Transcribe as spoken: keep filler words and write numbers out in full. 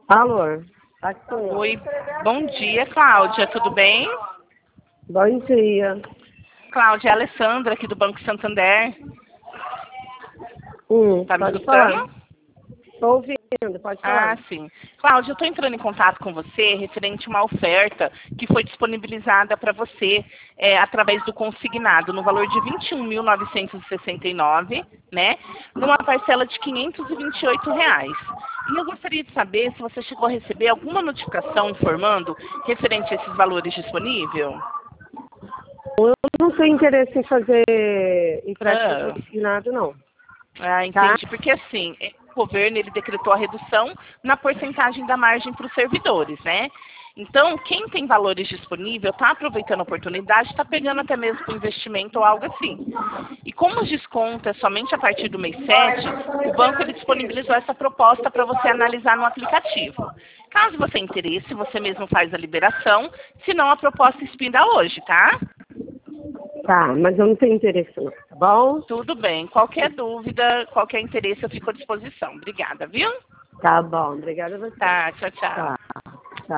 Alô, tá aqui com Oi, bom dia, Cláudia, tudo bem? Bom dia. Cláudia, é a Alessandra aqui do Banco Santander. Hum, Tá me pode escutando? falar. Tô ouvindo, pode Ah, falar. sim. Cláudia, eu estou entrando em contato com você referente a uma oferta que foi disponibilizada para você é, através do consignado, no valor de vinte e um mil novecentos e sessenta e nove, né? Numa parcela de quinhentos e vinte e oito reais. E eu gostaria de saber se você chegou a receber alguma notificação informando referente a esses valores disponíveis. Eu não tenho interesse em fazer empréstimo Ah. consignado, não. Ah, Tá? entendi. Porque assim, é, o governo ele decretou a redução na porcentagem da margem para os servidores, né? Então, quem tem valores disponíveis está aproveitando a oportunidade, está pegando até mesmo para investimento ou algo assim. E como os descontos é somente a partir do mês sete, o banco ele disponibilizou essa proposta para você analisar no aplicativo. Caso você tenha interesse, você mesmo faz a liberação, senão a proposta expira hoje, tá? Tá, mas eu não tenho interesse, não. Tá bom? Tudo bem. Qualquer dúvida, qualquer interesse, eu fico à disposição. Obrigada, viu? Tá bom. Obrigada a você. Tá, tchau, tchau. Tá.